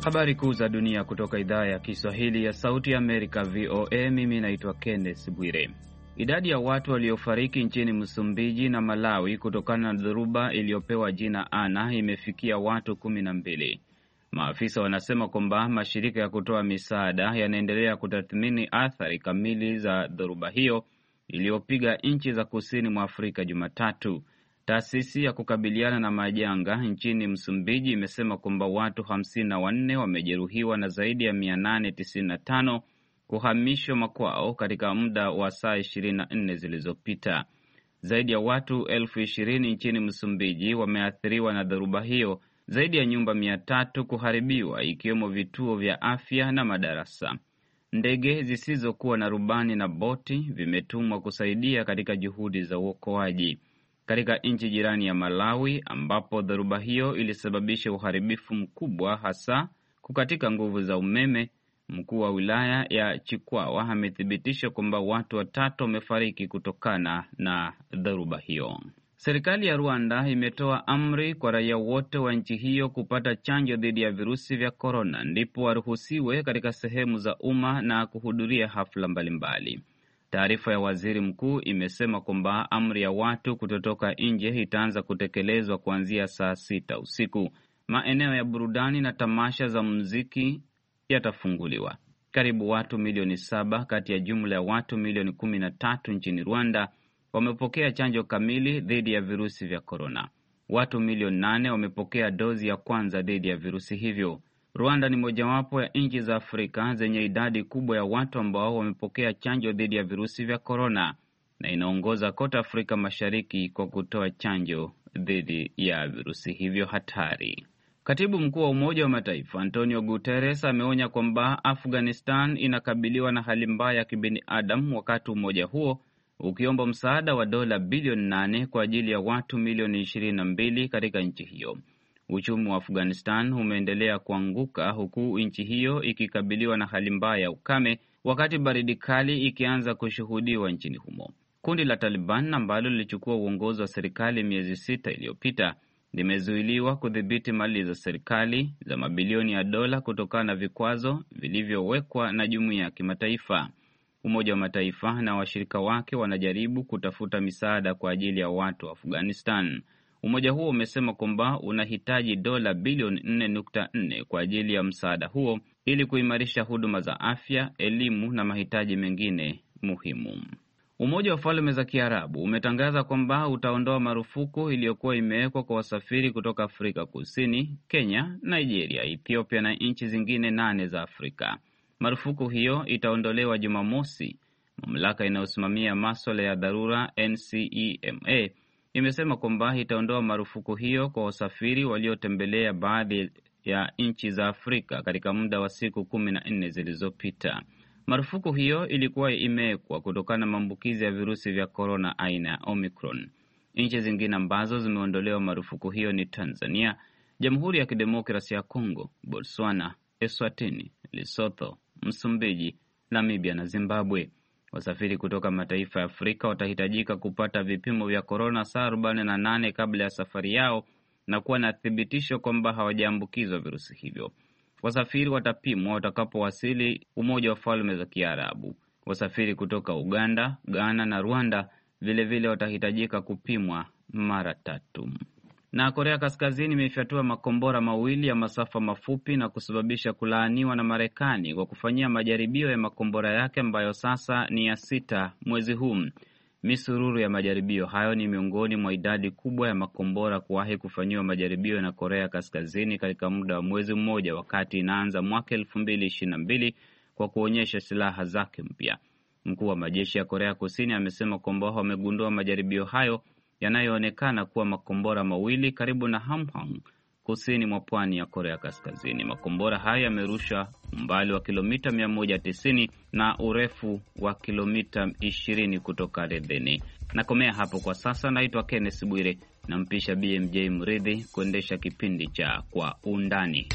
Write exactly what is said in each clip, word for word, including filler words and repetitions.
Habari kuu za dunia kutoka idhaa ya Kiswahili ya Sauti ya Amerika, V O A. Mimi naitwa Kenneth Bwire. Idadi ya watu waliofariki nchini Msumbiji na Malawi kutokana na dhoruba iliyopewa jina Ana imefikia watu kumi na mbili. Maafisa wanasema kwamba mashirika ya kutoa misaada yanaendelea kutathmini athari kamili za dhoruba hiyo iliyopiga nchi za kusini mwa Afrika Jumatatu. Taasisi ya kukabiliana na majanga nchini Msumbiji imesema kwamba watu hamsini na wanne wamejeruhiwa na zaidi ya mia nane tisini na tano kuhamishwa makwao katika muda wa saa ishirini na nne zilizopita. Zaidi ya watu elfu ishirini nchini Msumbiji wameathiriwa na dhoruba hiyo, zaidi ya nyumba mia tatu kuharibiwa ikiwemo vituo vya afya na madarasa. Ndege zisizokuwa na rubani na boti vimetumwa kusaidia katika juhudi za uokoaji. Katika nchi jirani ya Malawi ambapo dhoruba hiyo ilisababisha uharibifu mkubwa, hasa kukatika nguvu za umeme, mkuu wa wilaya ya Chikwawa amethibitisha kwamba watu watatu wamefariki kutokana na dhoruba hiyo. Serikali ya Rwanda imetoa amri kwa raia wote wa nchi hiyo kupata chanjo dhidi ya virusi vya korona, ndipo waruhusiwe katika sehemu za umma na kuhudhuria hafla mbalimbali. Taarifa ya waziri mkuu imesema kwamba amri ya watu kutotoka nje itaanza kutekelezwa kuanzia saa sita usiku. Maeneo ya burudani na tamasha za muziki yatafunguliwa. Karibu watu milioni saba kati ya jumla ya watu milioni kumi na tatu nchini Rwanda wamepokea chanjo kamili dhidi ya virusi vya korona. Watu milioni nane wamepokea dozi ya kwanza dhidi ya virusi hivyo. Rwanda ni mojawapo ya nchi za Afrika zenye idadi kubwa ya watu ambao wamepokea chanjo dhidi ya virusi vya korona na inaongoza kote Afrika Mashariki kwa kutoa chanjo dhidi ya virusi hivyo hatari. Katibu mkuu wa Umoja wa Mataifa Antonio Guterres ameonya kwamba Afghanistan inakabiliwa na hali mbaya ya kibinadamu, wakati umoja huo ukiomba msaada wa dola bilioni nane kwa ajili ya watu milioni ishirini na mbili katika nchi hiyo. Uchumi wa Afghanistan umeendelea kuanguka huku nchi hiyo ikikabiliwa na hali mbaya ya ukame, wakati baridi kali ikianza kushuhudiwa nchini humo. Kundi la Taliban ambalo lilichukua uongozi wa serikali miezi sita iliyopita limezuiliwa kudhibiti mali za serikali za mabilioni ya dola kutokana na vikwazo vilivyowekwa na jumuiya ya kimataifa. Umoja wa Mataifa na washirika wake wanajaribu kutafuta misaada kwa ajili ya watu wa Afghanistan. Umoja huo umesema kwamba unahitaji dola bilioni nne nukta nne kwa ajili ya msaada huo ili kuimarisha huduma za afya, elimu na mahitaji mengine muhimu. Umoja wa Falme za Kiarabu umetangaza kwamba utaondoa marufuku iliyokuwa imewekwa kwa wasafiri kutoka Afrika Kusini, Kenya, Nigeria, Ethiopia na nchi zingine nane za Afrika. Marufuku hiyo itaondolewa Jumamosi. Mamlaka inayosimamia masuala ya dharura N C E M A imesema kwamba itaondoa marufuku hiyo kwa wasafiri waliotembelea baadhi ya nchi za Afrika katika muda wa siku kumi na nne zilizopita. Marufuku hiyo ilikuwa imewekwa kutokana na maambukizi ya virusi vya korona aina ya Omicron. Nchi zingine ambazo zimeondolewa marufuku hiyo ni Tanzania, Jamhuri ya Kidemokrasia ya Kongo, Botswana, Eswatini, Lesotho, Msumbiji, Namibia na Zimbabwe. Wasafiri kutoka mataifa ya Afrika watahitajika kupata vipimo vya korona saa arobaini na nane kabla ya safari yao na kuwa na thibitisho kwamba hawajaambukizwa virusi hivyo. Wasafiri watapimwa watakapowasili Umoja wa Falme za Kiarabu. Wasafiri kutoka Uganda, Ghana na Rwanda vile vile watahitajika kupimwa mara tatu. Na Korea Kaskazini imefyatua makombora mawili ya masafa mafupi na kusababisha kulaaniwa na Marekani kwa kufanyia majaribio ya makombora yake ambayo sasa ni ya sita mwezi huu. Misururu ya majaribio hayo ni miongoni mwa idadi kubwa ya makombora kuwahi kufanyiwa majaribio na Korea Kaskazini katika muda wa mwezi mmoja, wakati inaanza mwaka elfu mbili ishirini na mbili kwa kuonyesha silaha zake mpya. Mkuu wa majeshi ya Korea Kusini amesema kwamba wamegundua majaribio hayo yanayoonekana kuwa makombora mawili karibu na Hamhung, kusini mwa pwani ya Korea Kaskazini. Makombora haya yamerusha umbali wa kilomita mia moja tisini na urefu wa kilomita ishirini kutoka ardhini. Nakomea hapo kwa sasa. Naitwa Kenneth Bwire, nampisha B M J Mridhi kuendesha kipindi cha Kwa Undani.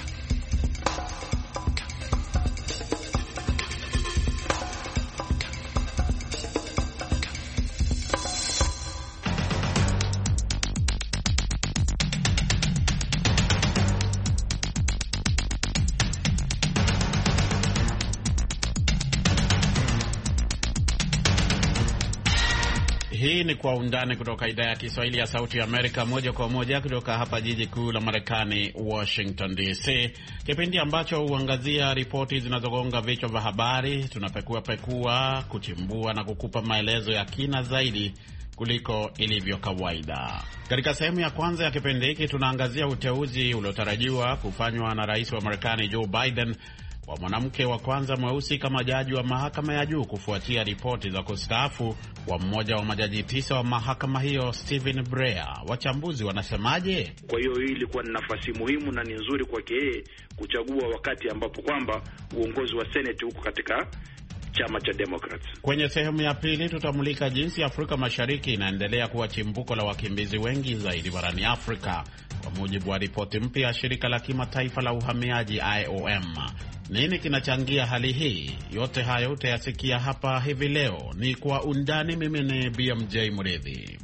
ni Kwa Undani kutoka idhaa ya Kiswahili ya Sauti ya Amerika, moja kwa moja kutoka hapa jiji kuu la Marekani, Washington D C, kipindi ambacho huangazia ripoti zinazogonga vichwa vya habari. Tunapekua pekua, kuchimbua na kukupa maelezo ya kina zaidi kuliko ilivyo kawaida. Katika sehemu ya kwanza ya kipindi hiki tunaangazia uteuzi uliotarajiwa kufanywa na Rais wa Marekani Joe Biden kwa mwanamke wa kwanza mweusi kama jaji wa mahakama ya juu kufuatia ripoti za kustaafu kwa mmoja wa majaji tisa wa mahakama hiyo, Stephen Breyer. Wachambuzi wanasemaje? Kwa hiyo hii ilikuwa ni nafasi muhimu na ni nzuri kwake yeye kuchagua wakati ambapo kwamba uongozi wa Senate huko katika chama cha Democrats. Kwenye sehemu ya pili tutamulika jinsi Afrika Mashariki inaendelea kuwa chimbuko la wakimbizi wengi zaidi barani Afrika, kwa mujibu wa ripoti mpya ya shirika la kimataifa la uhamiaji I O M. Nini kinachangia hali hii? Yote hayo utayasikia hapa hivi leo. Ni Kwa Undani. Mimi ni B M J Mridhi.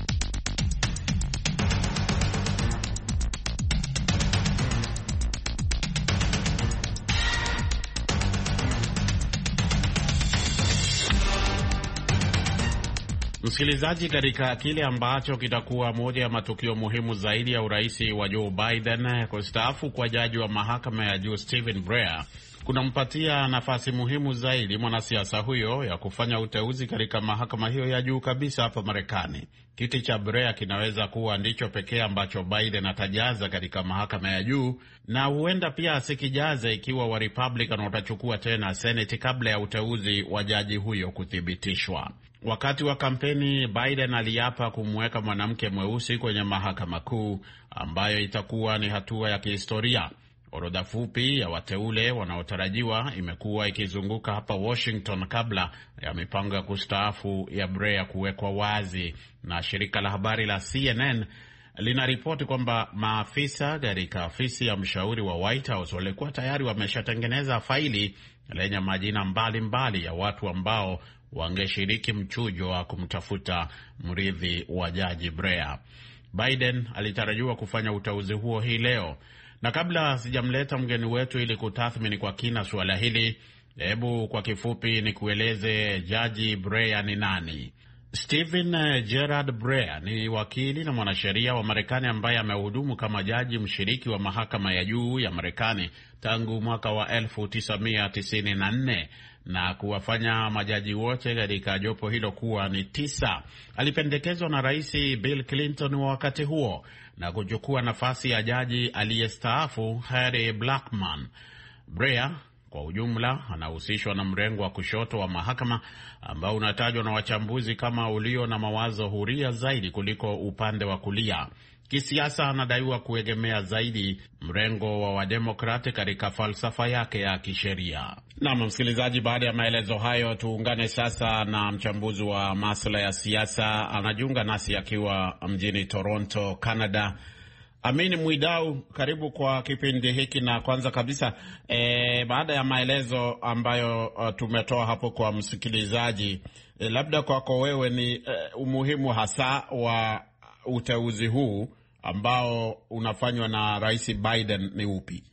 Msikilizaji, katika kile ambacho kitakuwa moja ya matukio muhimu zaidi ya uraisi wa Joe Biden, kustaafu kwa jaji wa mahakama ya juu Stephen Breyer kunampatia nafasi muhimu zaidi mwanasiasa huyo ya kufanya uteuzi katika mahakama hiyo ya juu kabisa hapa Marekani. Kiti cha Breyer kinaweza kuwa ndicho pekee ambacho Biden atajaza katika mahakama ya juu, na huenda pia asikijaze ikiwa wa Republican watachukua tena Senate kabla ya uteuzi wa jaji huyo kuthibitishwa. Wakati wa kampeni, Biden aliapa kumweka mwanamke mweusi kwenye mahakama kuu, ambayo itakuwa ni hatua ya kihistoria. Orodha fupi ya wateule wanaotarajiwa imekuwa ikizunguka hapa Washington kabla ya mipango ya kustaafu ya Breyer kuwekwa wazi, na shirika la habari la C N N linaripoti kwamba maafisa katika ofisi ya mshauri wa White House walikuwa tayari wameshatengeneza faili lenye majina mbalimbali mbali ya watu ambao wangeshiriki mchujo wa kumtafuta mrithi wa jaji Breyer. Biden alitarajiwa kufanya uteuzi huo hii leo. Na kabla sijamleta mgeni wetu ili kutathmini kwa kina suala hili, hebu kwa kifupi ni kueleze jaji Breyer ni nani. Stephen Gerard Breyer ni wakili na mwanasheria wa Marekani ambaye amehudumu kama jaji mshiriki wa mahakama ya juu ya Marekani tangu mwaka wa elfu tisa mia tisini na nne na kuwafanya majaji wote katika jopo hilo kuwa ni tisa. Alipendekezwa na Rais Bill Clinton wa wakati huo na kuchukua nafasi ya jaji aliyestaafu Harry Blackmun. Breyer kwa ujumla anahusishwa na mrengo wa kushoto wa mahakama ambao unatajwa na wachambuzi kama ulio na mawazo huria zaidi kuliko upande wa kulia. Kisiasa anadaiwa kuegemea zaidi mrengo wa Wademokrati katika falsafa yake ya kisheria. Naam msikilizaji, baada ya maelezo hayo, tuungane sasa na mchambuzi wa masuala ya siasa. Anajiunga nasi akiwa mjini Toronto, Canada. Amin Mwidau, karibu kwa kipindi hiki. Na kwanza kabisa, e, baada ya maelezo ambayo uh, tumetoa hapo kwa msikilizaji, e, labda kwako wewe ni e, umuhimu hasa wa uteuzi huu ambao unafanywa na Rais Biden ni upi?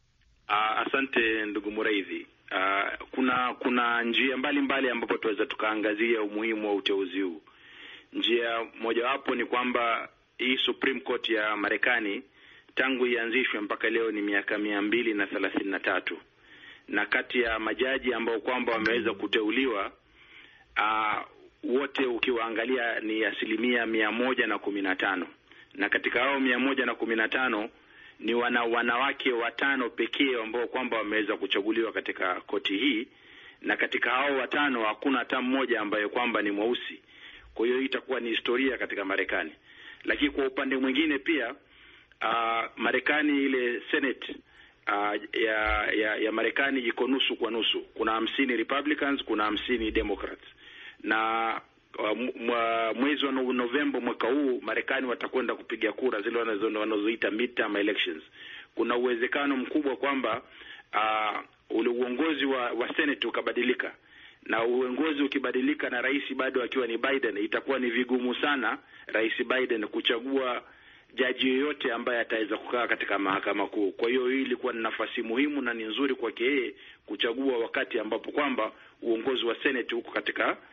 Uh, asante ndugu Muraidhi. Uh, kuna kuna njia mbalimbali ambapo tuweza tukaangazia umuhimu wa uteuzi huu. Njia mojawapo ni kwamba hii Supreme Court ya Marekani tangu ianzishwe mpaka leo ni miaka mia mbili na thelathini na tatu, na kati ya majaji ambao kwamba wameweza kuteuliwa uh, wote ukiwaangalia ni asilimia mia moja na kumi na tano, na katika hao mia moja na kumi na tano ni wana, wanawake watano pekee ambao kwamba wameweza kuchaguliwa katika koti hii, na katika hao watano hakuna hata mmoja ambaye kwamba ni mweusi. Kwa hiyo itakuwa ni historia katika Marekani. Lakini kwa upande mwingine pia uh, Marekani ile Senate uh, ya ya, ya Marekani iko nusu kwa nusu. Kuna hamsini Republicans, kuna hamsini Democrats. Na uh, mwezi wa Novemba mwaka huu Marekani watakwenda kupiga kura zile wanazoita midterm elections. Kuna uwezekano mkubwa kwamba uh, ule uongozi wa, wa Senate ukabadilika. Na uongozi ukibadilika na rais bado akiwa ni Biden, itakuwa ni vigumu sana Rais Biden kuchagua jaji yoyote ambaye ataweza kukaa katika mahakama kuu. Kwa hiyo hii ilikuwa ni nafasi muhimu na ni nzuri kwake yeye kuchagua wakati ambapo kwamba uongozi wa Senate huko katika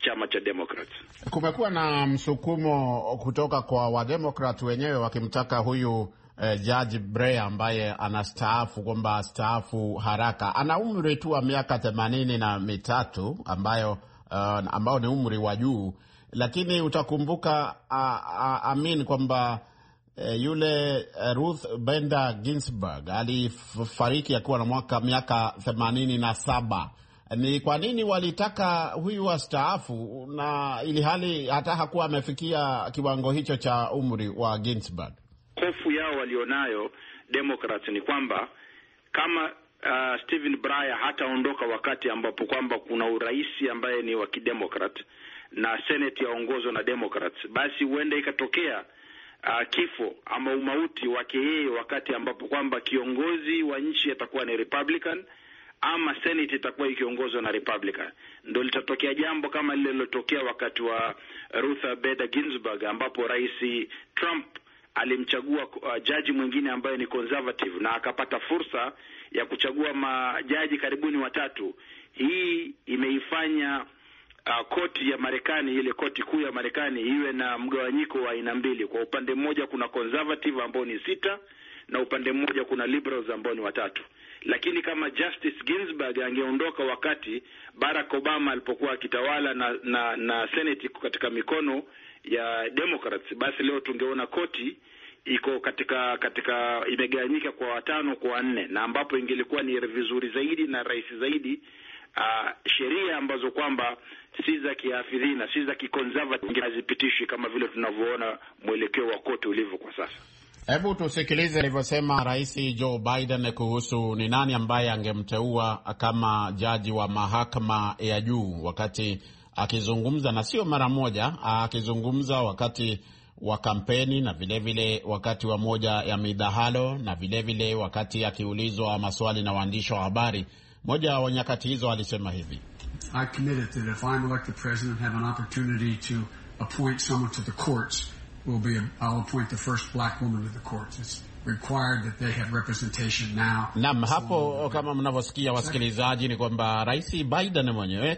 chama cha Democrats. Kumekuwa na msukumo kutoka kwa Wademokrat wenyewe wakimtaka huyu eh, Judge Breyer ambaye anastaafu kwamba astaafu haraka. Ana umri tu wa miaka themanini na mitatu ambayo uh, ambao ni umri wa juu, lakini utakumbuka uh, uh, Amin kwamba uh, yule uh, Ruth Bader Ginsburg alifariki akiwa na mwaka miaka themanini na saba. Ni kwa nini walitaka huyu astaafu na ili hali hata hakuwa amefikia kiwango hicho cha umri wa Ginsburg? Hofu yao walionayo Democrats ni kwamba kama uh, Stephen Breyer hataondoka wakati ambapo kwamba kuna urais ambaye ni wa kidemokrat na Senate yaongozwa na Democrats, basi huenda ikatokea uh, kifo ama umauti wake yeye wakati ambapo kwamba kiongozi wa nchi atakuwa ni Republican ama Senate itakuwa ikiongozwa na Republican. Ndio litatokea jambo kama lile lilotokea wakati wa Ruth Bader Ginsburg ambapo Rais Trump alimchagua uh, jaji mwingine ambaye ni conservative na akapata fursa ya kuchagua majaji karibuni watatu. Hii imeifanya uh, koti ya Marekani, ile koti kuu ya Marekani, iwe na mgawanyiko wa aina mbili. Kwa upande mmoja kuna conservative ambao ni sita na upande mmoja kuna liberals ambao ni watatu. Lakini kama Justice Ginsburg angeondoka wakati Barack Obama alipokuwa akitawala na na, na Senate katika mikono ya Democrats, basi leo tungeona koti iko katika katika imegawanyika kwa watano kwa wanne, na ambapo ingelikuwa ni vizuri zaidi na rahisi zaidi uh, sheria ambazo kwamba si za kiafidhina, si za kiconservative hazipitishi kama vile tunavyoona mwelekeo wa koti ulivyo kwa sasa. Hebu tusikilize alivyosema Rais Joe Biden kuhusu ni nani ambaye angemteua kama jaji wa mahakama ya juu wakati akizungumza, na sio mara moja, akizungumza wakati wa kampeni na vile vile wakati wa moja ya midahalo na vile vile wakati akiulizwa maswali na waandishi wa habari. Moja wa nyakati hizo alisema hivi: I committed that if I'm elected president, have an opportunity to appoint someone to the courts, will be a, I'll appoint the first black woman to the courts. It's required that they have representation now. Naam, hapo kama mnavyosikia wasikilizaji, ni kwamba Rais Biden mwenyewe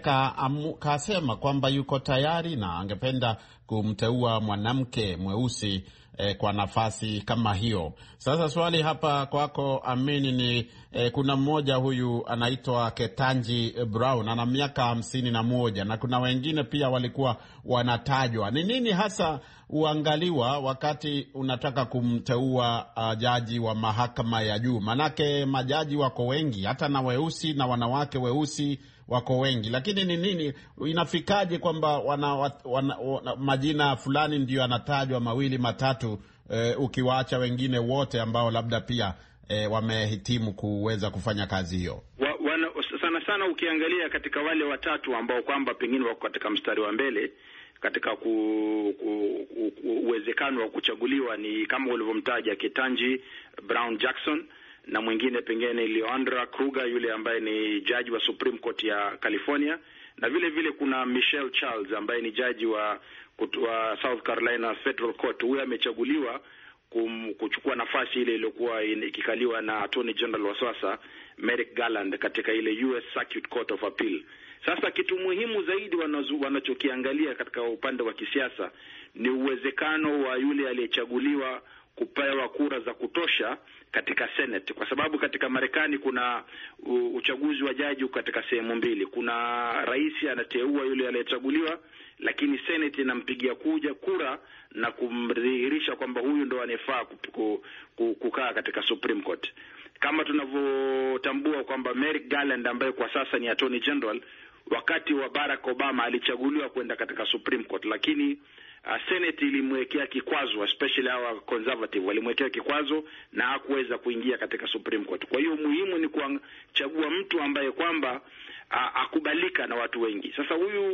kasema kwamba yuko tayari na angependa kumteua mwanamke mweusi eh, kwa nafasi kama hiyo. Sasa swali hapa kwako Amini ni eh, kuna mmoja huyu anaitwa Ketanji Brown, ana miaka hamsini na moja na kuna wengine pia walikuwa wanatajwa. Ni nini hasa uangaliwa wakati unataka kumteua uh, jaji wa mahakama ya juu? Manake majaji wako wengi, hata na weusi na wanawake weusi wako wengi, lakini ni nini, inafikaje kwamba wana, wana, wana, majina fulani ndio anatajwa mawili matatu e, ukiwaacha wengine wote ambao labda pia e, wamehitimu kuweza kufanya kazi hiyo? Wa, wana, sana sana ukiangalia katika wale watatu ambao kwamba pengine wako katika mstari wa mbele katika ku, ku, ku, uwezekano wa kuchaguliwa ni kama ulivyomtaja Ketanji Brown Jackson, na mwingine pengine Leondra Kruger yule ambaye ni jaji wa Supreme Court ya California, na vile vile kuna Michelle Charles ambaye ni jaji wa, wa South Carolina Federal Court. Huyo amechaguliwa kum, kuchukua nafasi ile iliyokuwa ikikaliwa na Attorney General wa sasa Merrick Garland katika ile U S Circuit Court of Appeal. Sasa kitu muhimu zaidi wanachokiangalia katika upande wa kisiasa ni uwezekano wa yule aliyechaguliwa kupewa kura za kutosha katika Senate, kwa sababu katika Marekani kuna uchaguzi wa jaji katika sehemu mbili. Kuna rais anateua yule aliyechaguliwa, lakini Senate inampigia kuja kura na kumdhihirisha kwamba huyu ndo anafaa kukaa katika Supreme Court. Kama tunavyotambua kwamba Merrick Garland ambaye kwa sasa ni Attorney General, wakati wa Barack Obama alichaguliwa kwenda katika Supreme Court, lakini uh, Senate ilimwekea kikwazo, especially hawa conservative walimwekea kikwazo na hakuweza kuingia katika Supreme Court. Kwa hiyo muhimu ni kuchagua mtu ambaye kwamba uh, akubalika na watu wengi. Sasa huyu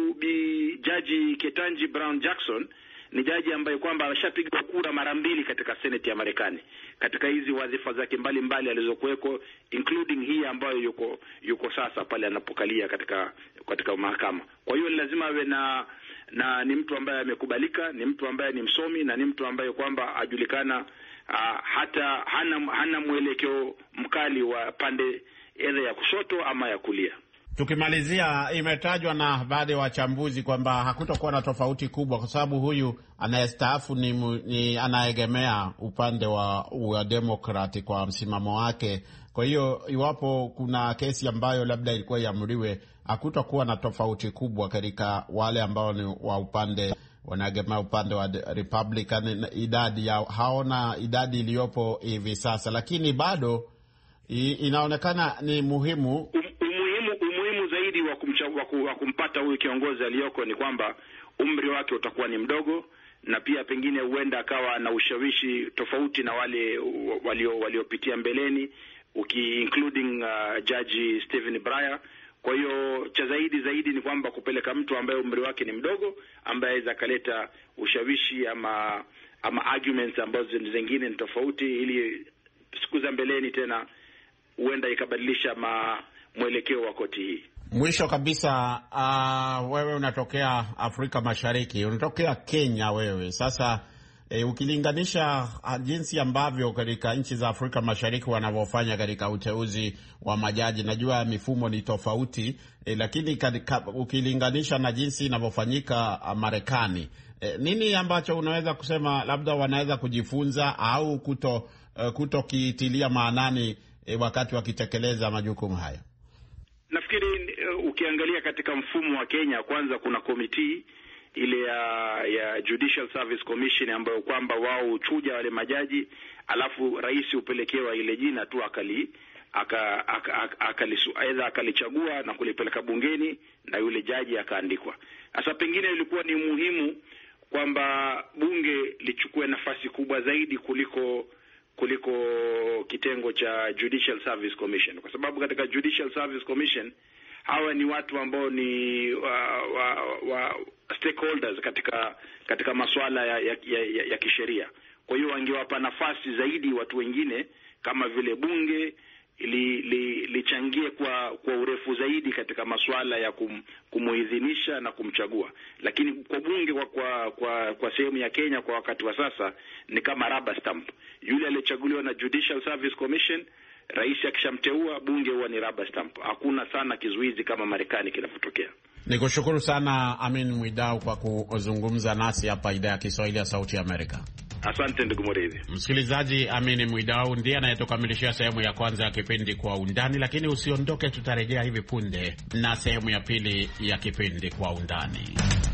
bi jaji Ketanji Brown Jackson ni jaji ambaye kwamba ameshapiga kura mara mbili katika Senate ya Marekani katika hizi wadhifa zake mbalimbali alizokuweko, including hii ambayo yuko yuko sasa pale anapokalia katika katika mahakama. Kwa hiyo lazima awe na na ni mtu ambaye amekubalika, ni mtu ambaye ni msomi, na ni mtu ambaye kwamba ajulikana uh, hata hana hana mwelekeo mkali wa pande either ya kushoto ama ya kulia. Tukimalizia, imetajwa na baadhi ya wachambuzi kwamba hakutokuwa na tofauti kubwa kwa sababu huyu anayestaafu ni, ni anaegemea upande wa, wa Demokrati kwa msimamo wake. Kwa hiyo iwapo kuna kesi ambayo labda ilikuwa iamriwe, hakutokuwa na tofauti kubwa katika wale ambao ni wa upande wanaegemea upande wa Republican, idadi ya haona idadi iliyopo hivi sasa, lakini bado i, inaonekana ni muhimu zaidi wa, wa kumpata huyu kiongozi aliyoko ni kwamba umri wake utakuwa ni mdogo, na pia pengine huenda akawa na ushawishi tofauti na wale walio waliopitia mbeleni, uki including uh, Judge Stephen Breyer. Kwa hiyo cha zaidi zaidi ni kwamba kupeleka mtu ambaye umri wake ni mdogo, ambaye aweza kaleta ushawishi ama ama arguments ambazo zingine ni tofauti, ili siku za mbeleni tena huenda ikabadilisha ma mwelekeo wa koti hii. Mwisho kabisa, uh, wewe unatokea Afrika Mashariki, unatokea Kenya wewe. Sasa e, ukilinganisha jinsi ambavyo katika nchi za Afrika Mashariki wanavyofanya katika uteuzi wa majaji, najua mifumo ni tofauti e, lakini katika, ukilinganisha na jinsi inavyofanyika Marekani, e, nini ambacho unaweza kusema labda wanaweza kujifunza au kuto uh, kutokiitilia maanani e, wakati wakitekeleza majukumu haya? Nafikiri uh, ukiangalia katika mfumo wa Kenya, kwanza kuna komiti ile ya ya Judicial Service Commission ambayo kwamba wao huchuja wale majaji, alafu rais upelekewa ile jina tu akali aka aidha akalichagua na kulipeleka bungeni na yule jaji akaandikwa. Sasa pengine ilikuwa ni muhimu kwamba bunge lichukue nafasi kubwa zaidi kuliko kuliko kitengo cha Judicial Service Commission, kwa sababu katika Judicial Service Commission hawa ni watu ambao ni wa, wa, wa stakeholders katika katika masuala ya, ya, ya, ya kisheria. Kwa hiyo wangewapa nafasi zaidi watu wengine kama vile bunge li, li, lichangie kwa kwa urefu zaidi katika masuala ya kum, kumuidhinisha na kumchagua. Lakini kwa bunge kwa kwa kwa, kwa sehemu ya Kenya kwa wakati wa sasa ni kama rubber stamp. Yule aliyechaguliwa na Judicial Service Commission, rais akishamteua, bunge huwa ni rubber stamp. Hakuna sana kizuizi kama Marekani kinapotokea. Nikushukuru sana Amin Mwidau kwa kuzungumza nasi hapa idhaa ya Kiswahili ya Sauti ya Amerika. Asante ndugu Murithi. Msikilizaji, Amin Mwidau ndiye anayetukamilishia sehemu ya kwanza ya kipindi Kwa Undani, lakini usiondoke, tutarejea hivi punde na sehemu ya pili ya kipindi Kwa Undani.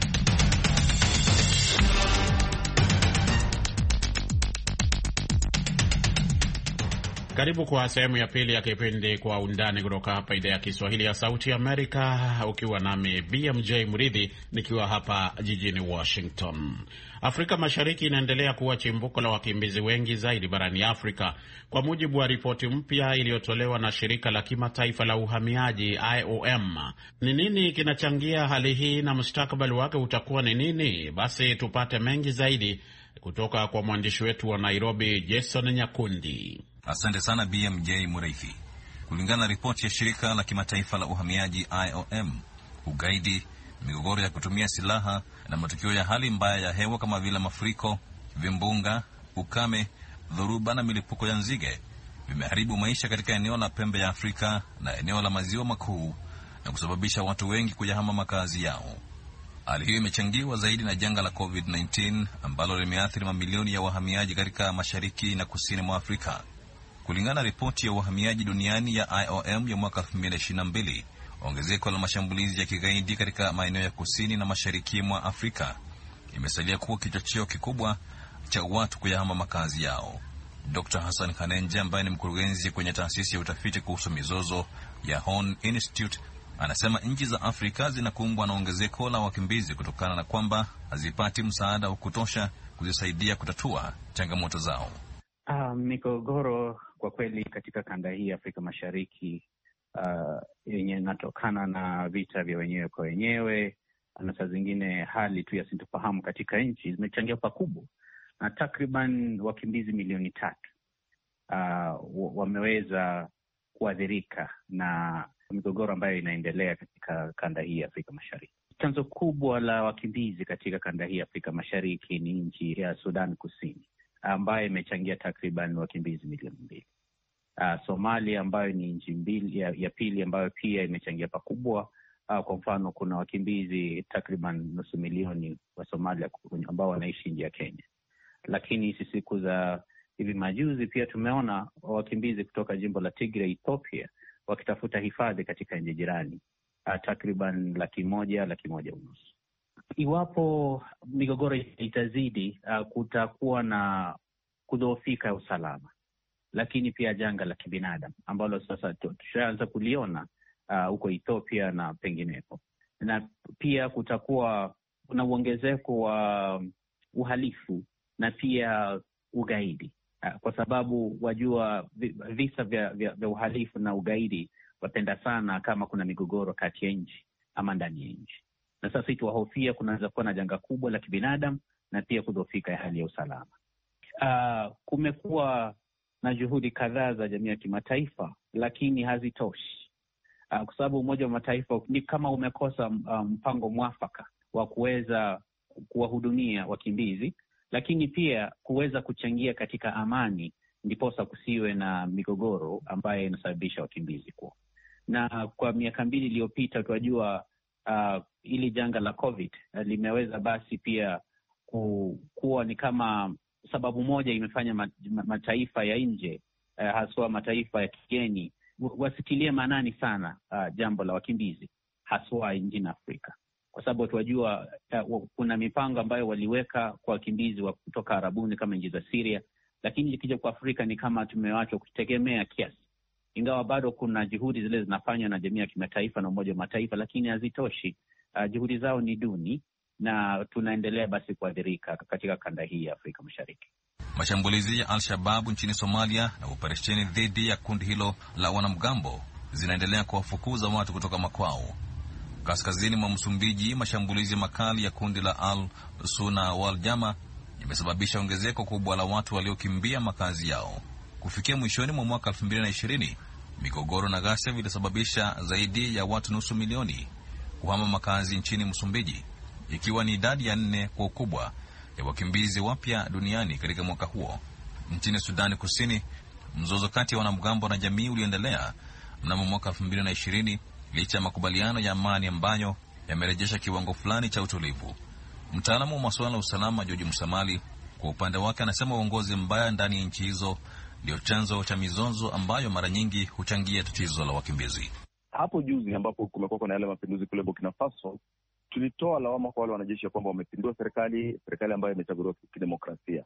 Karibu kwa sehemu ya pili ya kipindi Kwa Undani kutoka hapa idhaa ya Kiswahili ya Sauti Amerika, ukiwa nami B M J Mridhi nikiwa hapa jijini Washington. Afrika Mashariki inaendelea kuwa chimbuko la wakimbizi wengi zaidi barani Afrika, kwa mujibu wa ripoti mpya iliyotolewa na shirika la kimataifa la uhamiaji I O M. Ni nini kinachangia hali hii na mustakabali wake utakuwa ni nini? Basi tupate mengi zaidi kutoka kwa mwandishi wetu wa Nairobi, Jason Nyakundi. Asante sana B M J Murithi. Kulingana na ripoti ya shirika la kimataifa la uhamiaji I O M, ugaidi, migogoro ya kutumia silaha na matukio ya hali mbaya ya hewa kama vile mafuriko, vimbunga, ukame, dhoruba na milipuko ya nzige vimeharibu maisha katika eneo la pembe ya Afrika na eneo la maziwa makuu na kusababisha watu wengi kuyahama makazi yao. Hali hiyo imechangiwa zaidi na janga la COVID kumi na tisa ambalo limeathiri mamilioni ya wahamiaji katika mashariki na kusini mwa Afrika. Kulingana na ripoti ya uhamiaji duniani ya I O M ya mwaka elfu mbili ishirini na mbili, ongezeko la mashambulizi ya kigaidi katika maeneo ya kusini na mashariki mwa Afrika imesalia kuwa kichocheo kikubwa cha watu kuyahama makazi yao. Doctor Hassan Khanenje, ambaye ni mkurugenzi kwenye taasisi ya utafiti kuhusu mizozo ya Horn Institute, anasema nchi za Afrika zinakumbwa na ongezeko la wakimbizi kutokana na kwamba hazipati msaada wa kutosha kuzisaidia kutatua changamoto zao. Uh, migogoro kwa kweli katika kanda hii ya Afrika Mashariki uh, yenye inatokana na vita vya wenyewe kwa wenyewe na saa zingine hali tu ya sintofahamu katika nchi zimechangia pakubwa, na takriban wakimbizi milioni tatu uh, wameweza kuathirika na migogoro ambayo inaendelea katika kanda hii ya Afrika Mashariki. Chanzo kubwa la wakimbizi katika kanda hii ya Afrika Mashariki ni nchi ya Sudan Kusini, ambayo imechangia takriban wakimbizi milioni mbili. Uh, Somalia ambayo ni nchi mbili ya, ya pili ambayo pia imechangia pakubwa. Uh, kwa mfano kuna wakimbizi takriban nusu milioni wa Somalia ambao wanaishi nje ya Kenya, lakini hizi siku za hivi majuzi pia tumeona wakimbizi kutoka jimbo la Tigray, Ethiopia, wakitafuta hifadhi katika nchi jirani, uh, takriban laki moja laki moja unusu. Iwapo migogoro itazidi, uh, kutakuwa na kudhoofika ya usalama, lakini pia janga la kibinadamu ambalo sasa tushaanza kuliona huko uh, Ethiopia na penginepo, na pia kutakuwa kuna uongezeko wa uhalifu na pia ugaidi, uh, kwa sababu wajua visa vya, vya, vya uhalifu na ugaidi wapenda sana kama kuna migogoro kati ya nchi ama ndani ya nchi, na sasa ituwahofia kunaweza kuwa na janga kubwa la kibinadamu na pia kudhoofika ya hali ya usalama. Uh, kumekuwa na juhudi kadhaa za jamii ya kimataifa, lakini hazitoshi, uh, kwa sababu Umoja wa Mataifa ni kama umekosa mpango um, mwafaka wa kuweza kuwahudumia wakimbizi, lakini pia kuweza kuchangia katika amani, ndiposa kusiwe na migogoro ambayo inasababisha wakimbizi kuwa. Na kwa miaka mbili iliyopita tunajua uh, ili janga la COVID uh, limeweza basi pia ku, kuwa ni kama sababu moja imefanya mataifa ya nje, uh, haswa mataifa ya kigeni wasitilie maanani sana uh, jambo la wakimbizi haswa nchini Afrika, kwa sababu tunajua uh, kuna mipango ambayo waliweka kwa wakimbizi wa kutoka Arabuni kama nchi za Syria, lakini ikija kwa Afrika ni kama tumewachwa kutegemea kiasi, ingawa bado kuna juhudi zile zinafanywa na jamii ya kimataifa na Umoja wa Mataifa, lakini hazitoshi. Uh, juhudi zao ni duni na tunaendelea basi kuathirika katika kanda hii ya Afrika Mashariki. Mashambulizi ya Al-Shabaab nchini Somalia na operesheni dhidi ya kundi hilo la wanamgambo zinaendelea kuwafukuza watu kutoka makwao. Kaskazini mwa Msumbiji, mashambulizi makali ya kundi la Al-Sunna wal Jamaa yamesababisha ongezeko kubwa la watu waliokimbia makazi yao. Kufikia mwishoni mwa mwaka elfu mbili na ishirini, migogoro na ghasia vilisababisha zaidi ya watu nusu milioni kuhama makazi nchini Msumbiji, ikiwa ni idadi ya nne kwa ukubwa ya wakimbizi wapya duniani katika mwaka huo. Nchini Sudani Kusini, mzozo kati ya wanamgambo na jamii uliendelea mnamo mwaka elfu mbili na ishirini licha ya makubaliano ya amani ambayo yamerejesha kiwango fulani cha utulivu. Mtaalamu wa masuala ya usalama George Musamali kwa upande wake anasema uongozi mbaya ndani ya nchi hizo ndio chanzo cha mizozo ambayo mara nyingi huchangia tatizo la wakimbizi. Hapo juzi ambapo kumekuwa na yale mapinduzi kule Burkina Faso, tulitoa lawama kwa wale wanajeshi kwamba wamepindua serikali, serikali ambayo imechaguliwa kidemokrasia.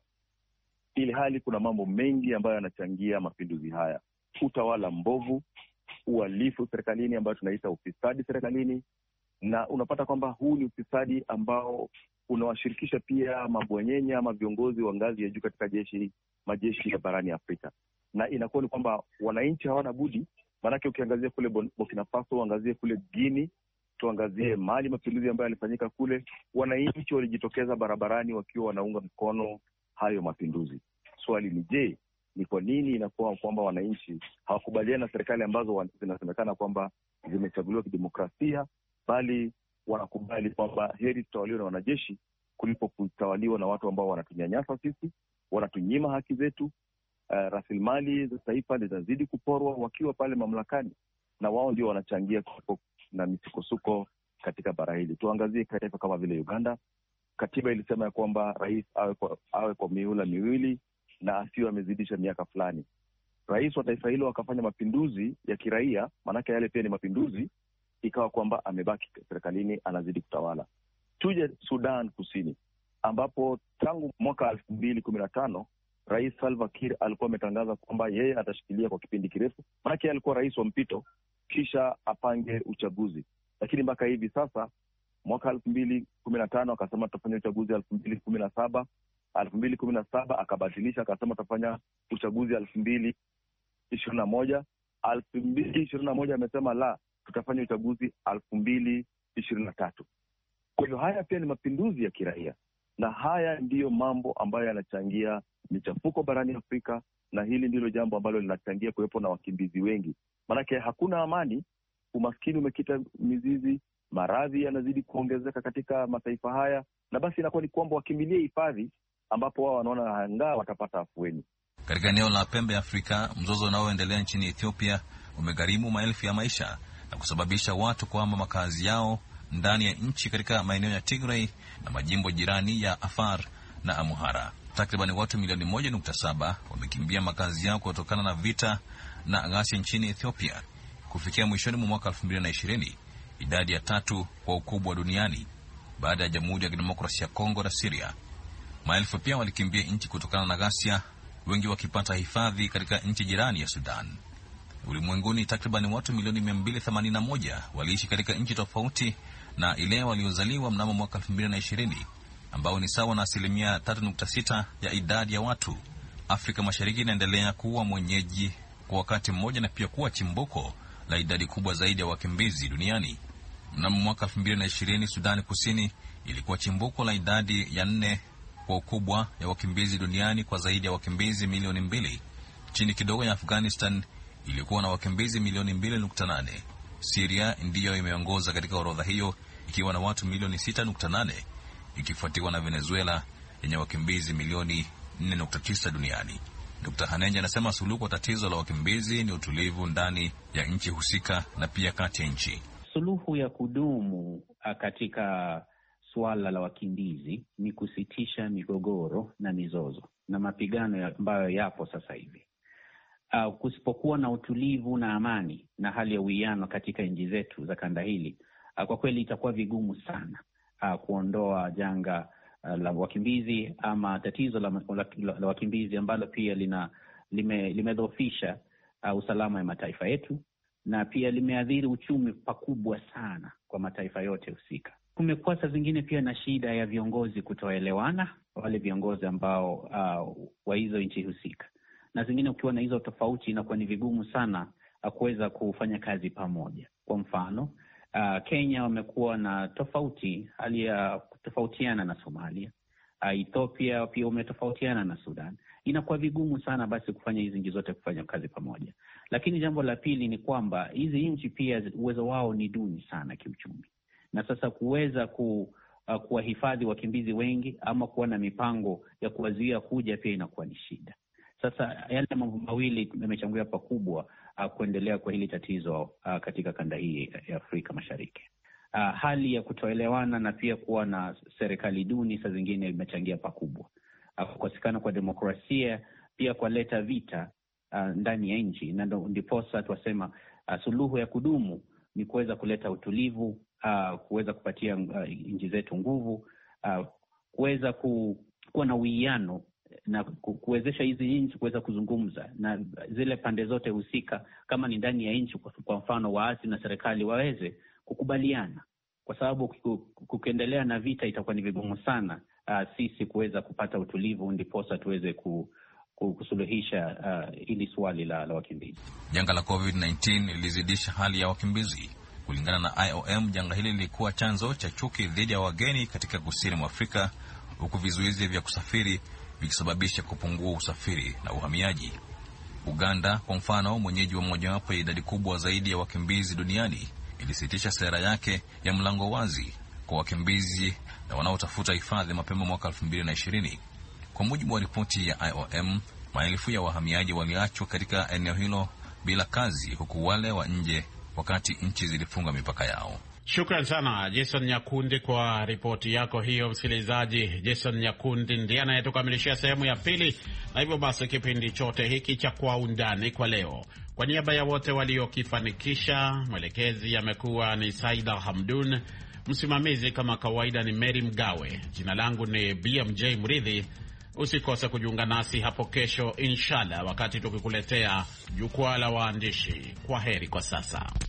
Ili hali kuna mambo mengi ambayo yanachangia mapinduzi haya: utawala mbovu, uhalifu serikalini ambayo tunaita ufisadi serikalini, na unapata kwamba huu ni ufisadi ambao unawashirikisha pia mabwanyenye ama viongozi wa ngazi ya juu katika jeshi, majeshi ya barani Afrika, na inakuwa ni kwamba wananchi hawana budi. Maanake ukiangazia kule Burkina Faso, uangazie kule Guinea, tuangazie Mali, mapinduzi ambayo yalifanyika kule, wananchi walijitokeza barabarani wakiwa wanaunga mkono hayo mapinduzi. Swali ni je, ni kwa nini inakuwa kwamba wananchi hawakubaliana na serikali ambazo zinasemekana kwamba zimechaguliwa kidemokrasia, bali wanakubali kwamba heri tutawaliwe na wanajeshi kulipo kutawaliwa na watu ambao wanatunyanyasa sisi, wanatunyima haki zetu. Uh, rasilimali za taifa zinazidi kuporwa wakiwa pale mamlakani, na wao ndio wanachangia na misukosuko katika bara hili. Tuangazie taifa kama vile Uganda. Katiba ilisema ya kwamba rais awe kwa, awe kwa mihula miwili na asiwe amezidisha miaka fulani. Rais wa taifa hilo akafanya mapinduzi ya kiraia, maanake yale pia ni mapinduzi, ikawa kwamba amebaki serikalini, anazidi kutawala. Tuje Sudan Kusini, ambapo tangu mwaka elfu mbili kumi na tano Rais Salva Kiir alikuwa ametangaza kwamba yeye atashikilia kwa kipindi kirefu, maanake alikuwa rais wa mpito, kisha apange uchaguzi. Lakini mpaka hivi sasa, mwaka elfu mbili kumi na tano akasema tutafanya uchaguzi elfu mbili kumi na saba, elfu mbili kumi na saba akabadilisha akasema tutafanya uchaguzi elfu mbili ishirini na moja, elfu mbili ishirini na moja amesema la, tutafanya uchaguzi elfu mbili ishirini na tatu. Kwa hivyo haya pia ni mapinduzi ya kiraia, na haya ndiyo mambo ambayo yanachangia michafuko barani Afrika, na hili ndilo jambo ambalo linachangia kuwepo na wakimbizi wengi. Maanake hakuna amani, umaskini umekita mizizi, maradhi yanazidi kuongezeka katika mataifa haya, na basi inakuwa ni kwamba wakimbilie hifadhi ambapo wao wanaona hangaa watapata afueni. Katika eneo la pembe ya Afrika, mzozo unaoendelea nchini Ethiopia umegharimu maelfu ya maisha na kusababisha watu kuhama makazi yao ndani ya nchi katika maeneo ya Tigray na majimbo jirani ya Afar na Amhara. Takriban watu milioni moja nukta saba wamekimbia makazi yao kutokana na vita na ghasia nchini Ethiopia. Kufikia mwishoni mwa mwaka elfu mbili na ishirini, idadi ya tatu kwa ukubwa duniani baada ya Jamhuri ya Kidemokrasia ya Kongo na Syria. Maelfu pia walikimbia nchi kutokana na ghasia, wengi wakipata hifadhi katika nchi jirani ya Sudan. Ulimwenguni, takriban watu milioni mia mbili themanini na moja waliishi katika nchi tofauti na ile waliozaliwa mnamo mwaka elfu mbili na ishirini, ambao ni sawa na asilimia tatu nukta sita ya idadi ya watu. Afrika Mashariki inaendelea kuwa mwenyeji kwa wakati mmoja na pia kuwa chimbuko la idadi kubwa zaidi ya wakimbizi duniani. Mnamo mwaka elfu mbili na ishirini, Sudani Kusini ilikuwa chimbuko la idadi ya nne kwa ukubwa ya wakimbizi duniani kwa zaidi ya wakimbizi milioni mbili. Chini kidogo ya Afghanistan ilikuwa na wakimbizi milioni mbili nukta nane. Syria ndiyo imeongoza katika orodha hiyo ikiwa na watu milioni sita nukta nane, ikifuatiwa na Venezuela yenye wakimbizi milioni nne nukta tisa duniani. Dokta Hanenja anasema suluhu kwa tatizo la wakimbizi ni utulivu ndani ya nchi husika na pia kati ya nchi. Suluhu ya kudumu katika suala la wakimbizi ni kusitisha migogoro na mizozo na mapigano ambayo yapo sasa hivi. Uh, kusipokuwa na utulivu na amani na hali ya uwiano katika nchi zetu za kanda hili, uh, kwa kweli itakuwa vigumu sana uh, kuondoa janga uh, la wakimbizi ama tatizo la, la, la, la wakimbizi ambalo pia lina lime, limedhoofisha uh, usalama ya mataifa yetu na pia limeathiri uchumi pakubwa sana kwa mataifa yote husika. Kumekuwa saa zingine pia na shida ya viongozi kutoelewana, wale viongozi ambao uh, wa hizo nchi husika. Na zingine ukiwa na hizo tofauti inakuwa ni vigumu sana uh, kuweza kufanya kazi pamoja. Kwa mfano, uh, Kenya wamekuwa na tofauti, hali ya kutofautiana na Somalia. Uh, Ethiopia pia umetofautiana na Sudan. Inakuwa vigumu sana basi kufanya hizi nchi zote kufanya kazi pamoja. Lakini jambo la pili ni kwamba hizi nchi pia uwezo wao ni duni sana kiuchumi. Na sasa kuweza ku, uh, kuwahifadhi wakimbizi wengi ama kuwa na mipango ya kuwazuia kuja pia inakuwa ni shida. Sasa yale mambo mawili yamechangia pakubwa uh, kuendelea kwa hili tatizo uh, katika kanda hii ya Afrika Mashariki. Uh, hali ya kutoelewana na pia kuwa na serikali duni saa zingine imechangia pakubwa. Uh, kukosekana kwa demokrasia pia kwaleta vita uh, ndani ya nchi, na ndiposa tuwasema uh, suluhu ya kudumu ni kuweza kuleta utulivu, uh, kuweza kupatia uh, nchi zetu nguvu, uh, kuweza ku, kuwa na uwiano na kuwezesha hizi nchi kuweza kuzungumza na zile pande zote husika, kama ni ndani ya nchi, kwa mfano waasi na serikali waweze kukubaliana, kwa sababu kukiendelea na vita itakuwa ni vigumu sana uh, sisi kuweza kupata utulivu, ndiposa tuweze ku, ku, kusuluhisha uh, ili swali la, la wakimbizi. Janga la covid kumi na tisa lilizidisha hali ya wakimbizi. Kulingana na I O M, janga hili lilikuwa chanzo cha chuki dhidi ya wageni katika kusini mwa Afrika, huku vizuizi vya kusafiri vikisababisha kupungua usafiri na uhamiaji. Uganda, kwa mfano, mwenyeji wa mojawapo ya idadi kubwa zaidi ya wakimbizi duniani, ilisitisha sera yake ya mlango wazi kwa wakimbizi na wanaotafuta hifadhi mapema mwaka elfu mbili na ishirini. Kwa mujibu wa ripoti ya I O M, maelfu ya wahamiaji waliachwa katika eneo hilo bila kazi, huku wale wa nje wakati nchi zilifunga mipaka yao. Shukran sana Jason Nyakundi kwa ripoti yako hiyo. Msikilizaji, Jason Nyakundi ndiye anayetukamilishia sehemu ya pili, na hivyo basi kipindi chote hiki cha Kwa Undani kwa leo, kwa niaba ya wote waliokifanikisha, mwelekezi amekuwa ni Saida Hamdun, msimamizi kama kawaida ni Mary Mgawe, jina langu ni B M J Mridhi. Usikose kujiunga nasi hapo kesho inshallah, wakati tukikuletea jukwaa la waandishi. Kwa heri kwa sasa.